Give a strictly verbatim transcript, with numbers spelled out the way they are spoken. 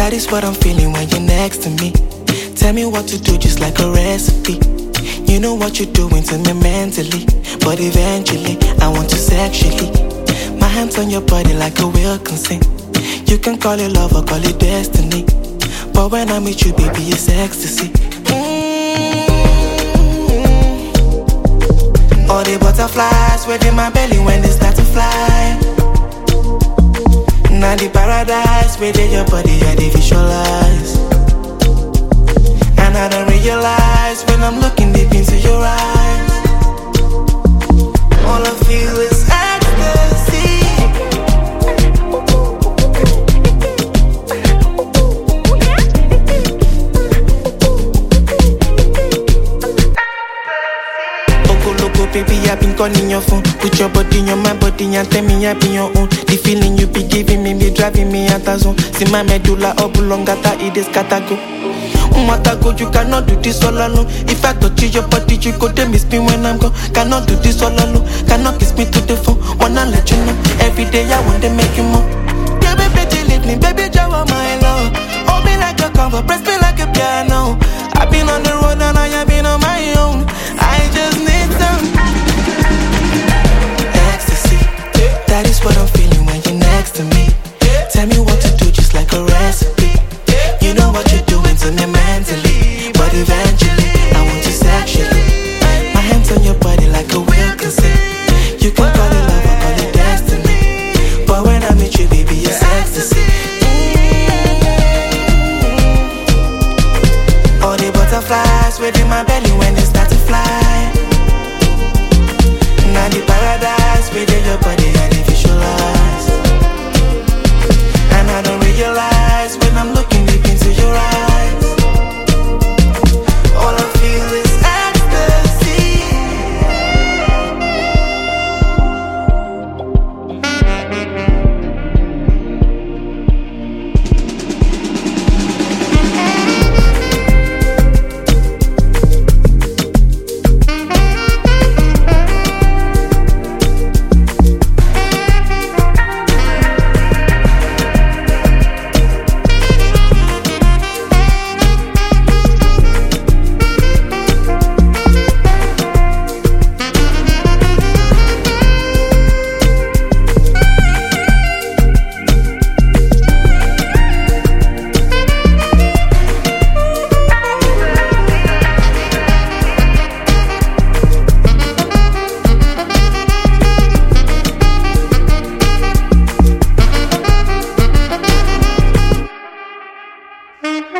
That is what I'm feeling when you're next to me. Tell me what to do just like a recipe. You know what you're doing to me mentally, but eventually I want you sexually. My hands on your body like a will consent. You can call it love or call it destiny, but when I'm with you, baby, it's ecstasy. Mm-hmm. All the butterflies within my belly when they start to fly. Now the paradise within your body, I dey visualize. And I don't realize when I'm looking deep into your eyes, all I feel is ecstasy. Oko loco, baby, I've been calling your phone. Put your body in your my body and tell me I be your own. The feeling you be giving me, be driving me out of zone. See my medulla oblongata, it is catago. Umatago, you cannot do this all alone. If I touch your body, you go to miss me when I'm gone. Cannot do this all alone. Cannot kiss me to the phone. Wanna let you know. Every day I want to make you more. Yeah, baby, leave me, baby, Jawa, my love. Hold me like a cover, press me like a piano. I've been on the road and I have been on my own. I just need some ecstasy. That is what I'm feeling when you're next to me. Tell me what to do just like a recipe. You know what you're doing to me mentally, but eventually I want you sexually. My hands on your body like a will consent. You can call it love or call it destiny, but when I'm with you, baby, it's ecstasy. Mm-hmm. All the butterflies within my belly when they start to fly. Now the paradise within your body, I dey visualize. And I don't realize when I'm looking deep into your eyes, all I feel is ecstasy. Mm-hmm.